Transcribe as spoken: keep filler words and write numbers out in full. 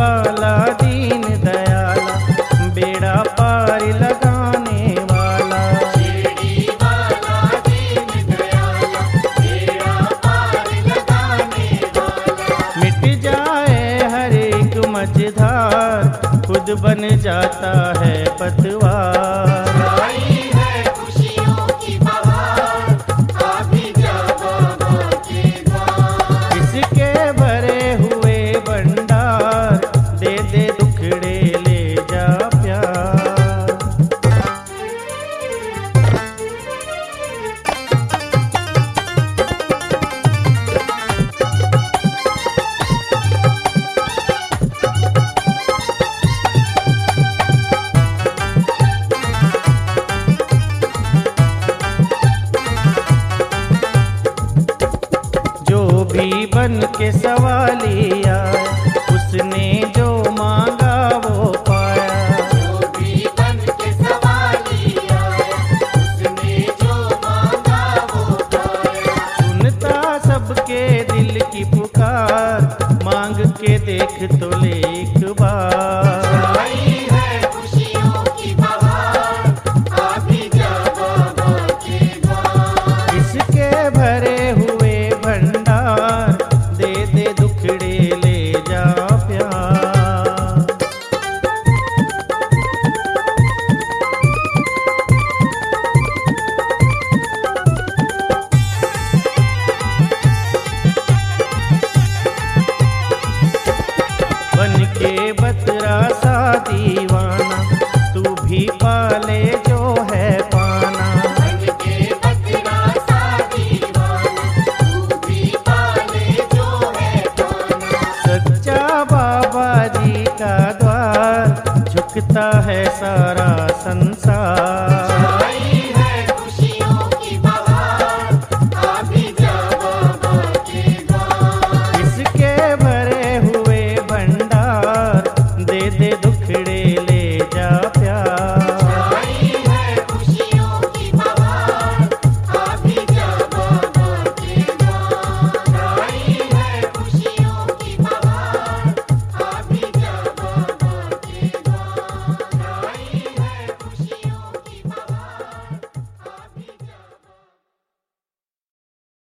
वाला दीन दयाला, बेड़ा पार लगाने वाला। शिरडी वाला दीन दयाला, बेड़ा पार लगाने वाला। मिट जाए हर एक मझधार, खुद बन जाता है पतवार। आई है खुशियों की बहार, आ भी जा बाबा के द्वार। इसके भरे हुए भंडार, दे दे दुखड़े ले जा प्यार। जो भी बन के सवाली आया, उसने जो मांगा वो पाया। जो भी बन के सवाली आया, उसने जो मांगा वो पाया। सुनता सबके दिल की पुकार, मांग के देख तो ले एक बार। आई है खुशियों की बहार, आ भी जा बाबा के द्वार। इसके भरे हुए भंडार, दे दे दुखड़े ले जा प्यार। बन के बतरा सा दीवाना, तू भी पाले जो है पाना। बन के बतरा सा दीवाना, तू भी पाले जो है पाना। सच्चा बाबा जी का द्वार, झुकता है सारा संसार। आई है खुशियों की बहार, आ भी जा बाबा के द्वार। इसके भरे हुए भंडार, दे दे दुखड़े ले जा प्यार।